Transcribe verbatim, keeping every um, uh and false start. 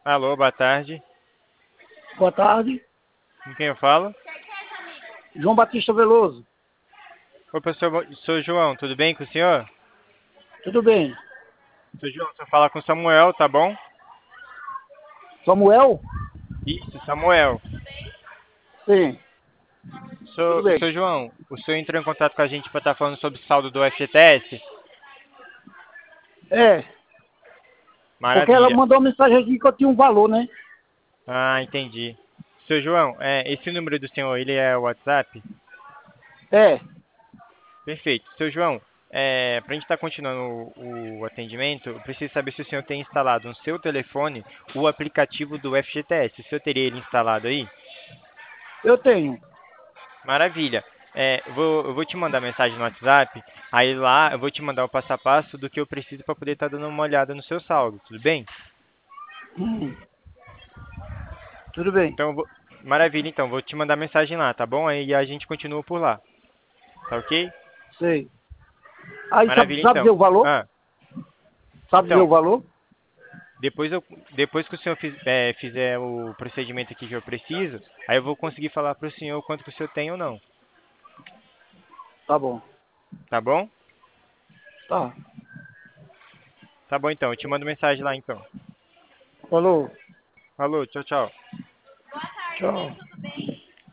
Alô, boa tarde. Boa tarde. Com quem eu falo? João Batista Veloso. Oi, professor, Bo- sou João, tudo bem com o senhor? Tudo bem? Sou João, você fala com Samuel, tá bom? Samuel? Isso, Samuel. Sim, tudo Sou, bem. sou João, o senhor entrou em contato com a gente para estar falando sobre o saldo do F G T S? É, porque ela Maravilha. mandou uma mensagem aqui que eu tinha um valor, né? Ah, entendi. Seu João, é, esse número do senhor, ele é o WhatsApp? É, Perfeito. Seu João, é, para a gente estar continuando o, o atendimento, eu preciso saber se o senhor tem instalado no seu telefone o aplicativo do F G T S. O senhor teria ele instalado aí? eu tenho. Maravilha. É, eu vou, eu vou te mandar mensagem no WhatsApp, aí lá eu vou te mandar o passo a passo do que eu preciso para poder estar dando uma olhada no seu saldo, tudo bem? Hum, tudo bem. Então, eu vou... Maravilha, então, vou te mandar mensagem lá, tá bom? Aí a gente continua por lá, tá ok? Sei. Aí sabe, Maravilha, sabe dizer então. o valor? Ah, Sabe dizer então, o valor? depois, eu, depois que o senhor fiz- é, fizer o procedimento aqui que eu preciso, aí eu vou conseguir falar para o senhor o quanto que o senhor tem ou não, Tá bom. tá bom? Tá. Tá bom, então, eu te mando mensagem lá, então. Falou. Falou, tchau, tchau. Tchau.